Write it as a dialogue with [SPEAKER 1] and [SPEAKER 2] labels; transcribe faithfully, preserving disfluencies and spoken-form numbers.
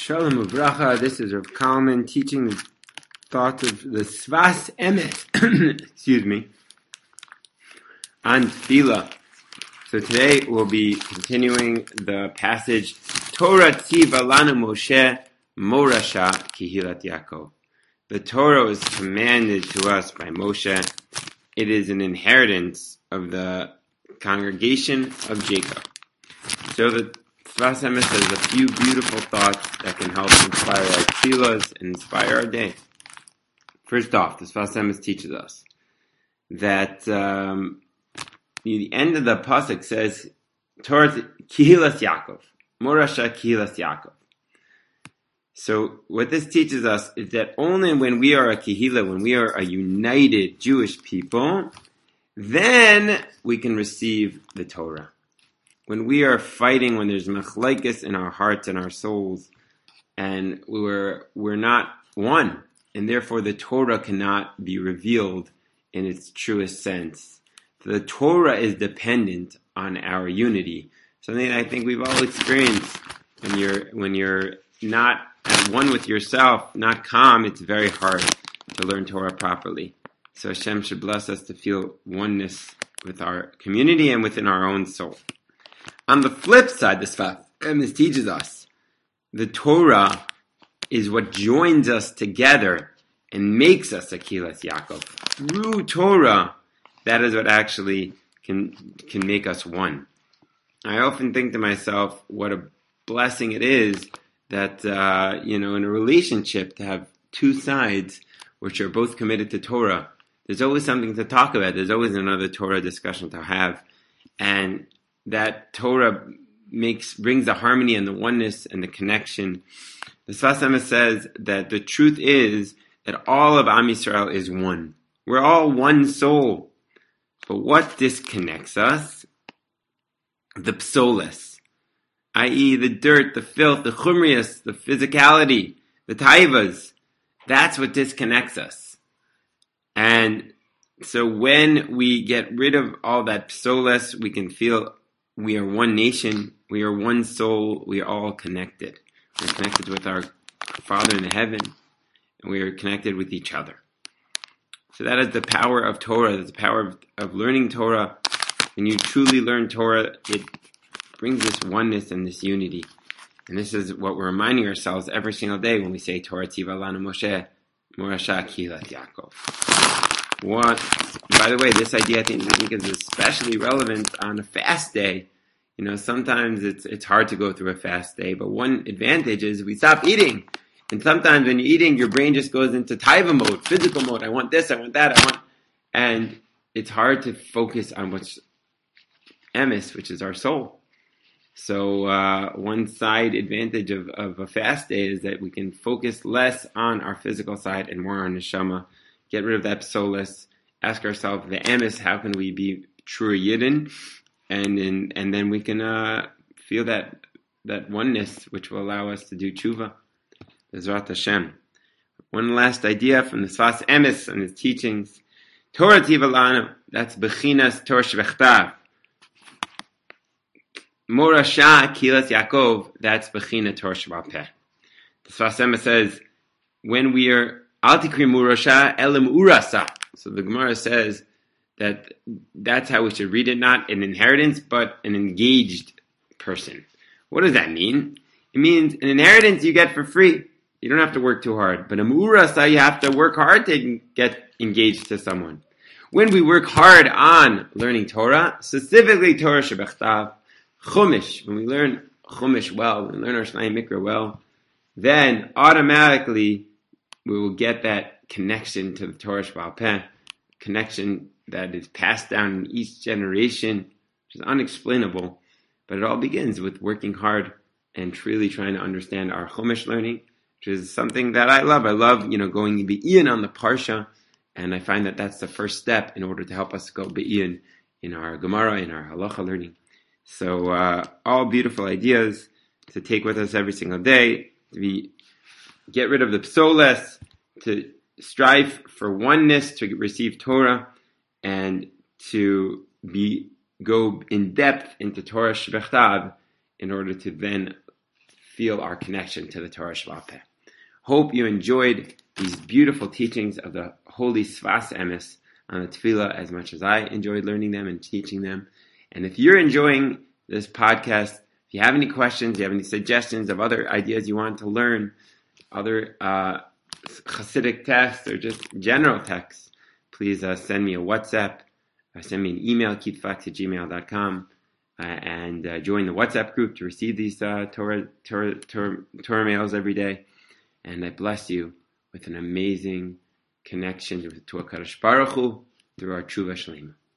[SPEAKER 1] Shalom Uvracha. This is Rav Kalman teaching the thought of the Sfas Emes, excuse me, on Tefillah. So today we'll be continuing the passage Torah Tziva Lanu Moshe Morasha Kehilat Yaakov. The Torah was commanded to us by Moshe. It is an inheritance of the congregation of Jacob. So the Sfas Emes has a few beautiful thoughts that can help inspire our tefillahs and inspire our day. First off, the Sfas Emes teaches us that um, the end of the pasuk says, Torah Kehilas Yaakov, Morasha Kehilas Yaakov. So what this teaches us is that only when we are a kehillah, when we are a united Jewish people, then we can receive the Torah. When we are fighting, when there's machlekes in our hearts and our souls, and we're we're not one, and therefore the Torah cannot be revealed in its truest sense. So the Torah is dependent on our unity. Something I think we've all experienced. When you're when you're not at one with yourself, not calm, it's very hard to learn Torah properly. So Hashem should bless us to feel oneness with our community and within our own soul. On the flip side, the Sfas Emes teaches us the Torah is what joins us together and makes us a Kehilas Yaakov. Through Torah, that is what actually can can make us one. I often think to myself, what a blessing it is that, uh, you know, in a relationship to have two sides which are both committed to Torah. There's always something to talk about. There's always another Torah discussion to have. And that Torah makes brings the harmony and the oneness and the connection. The Sfas Emes says that the truth is that all of Am Yisrael is one. We're all one soul. But what disconnects us? The psolas, that is the dirt, the filth, the chumrias, the physicality, the taivas. That's what disconnects us. And so when we get rid of all that psolas, we can feel we are one nation, we are one soul, we are all connected. We're connected with our Father in heaven, and we are connected with each other. So that is the power of Torah, that's the power of, of learning Torah. When you truly learn Torah, it brings this oneness and this unity. And this is what we're reminding ourselves every single day when we say Torah Tziva Lanu Moshe Morasha Kehilat Yaakov. What, by the way, this idea I think, I think is especially relevant on a fast day. You know, sometimes it's it's hard to go through a fast day, but one advantage is we stop eating. And sometimes when you're eating, your brain just goes into taiva mode, physical mode. I want this, I want that, I want... And it's hard to focus on what's emes, which is our soul. So uh, one side advantage of, of a fast day is that we can focus less on our physical side and more on neshama. Get rid of that psolas. Ask ourselves the emes, how can we be true yidden? And in, and then we can uh, feel that that oneness, which will allow us to do tshuva. Bezrat Hashem. One last idea from the Sfas Emes and his teachings. Torah Tziva Lanu, that's Bechinas Torah Shebechtav. Morasha Kehilas Yaakov, that's Bechina Torah Shebal Peh. The Sfas Emes says, when we are Al Tikri Morasha Elim Urasa. So the Gemara says that that's how we should read it, not an inheritance, but an engaged person. What does that mean? It means an inheritance you get for free. You don't have to work too hard. But a Urasa, you have to work hard to get engaged to someone. When we work hard on learning Torah, specifically Torah Shebechtav, Chumash, when we learn Chumash well, when we learn our Shnai Mikra well, then automatically we will get that connection to the Torah Shebal Peh, connection that is passed down in each generation, which is unexplainable, but it all begins with working hard and truly trying to understand our Chumash learning, which is something that I love. I love, you know, going be'in on the Parsha, and I find that that's the first step in order to help us go be'in in our Gemara, in our Halacha learning. So uh, all beautiful ideas to take with us every single day, to be get rid of the psolas, to strive for oneness, to receive Torah, and to be go in depth into Torah Shebechtav in order to then feel our connection to the Torah Sheba'al Peh. Hope you enjoyed these beautiful teachings of the holy Sfas Emes on the Tefillah as much as I enjoyed learning them and teaching them. And if you're enjoying this podcast, if you have any questions, you have any suggestions of other ideas you want to learn, other uh, Hasidic texts or just general texts, please uh, send me a WhatsApp, uh, send me an email, keepfacts at gmail dot com, uh, and uh, join the WhatsApp group to receive these uh, Torah, Torah, Torah, Torah mails every day. And I bless you with an amazing connection to HaKadosh Baruch Hu through our Tshuva Shlema.